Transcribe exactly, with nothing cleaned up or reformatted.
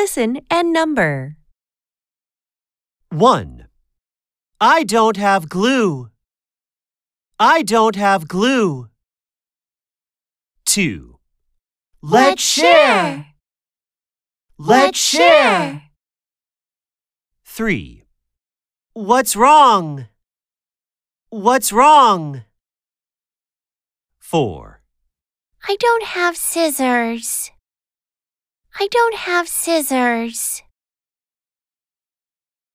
listen and number. one. I don't have glue. I don't have glue. two. Let's share. Let's share. three. What's wrong? What's wrong? four. I don't have scissors. I don't have scissors.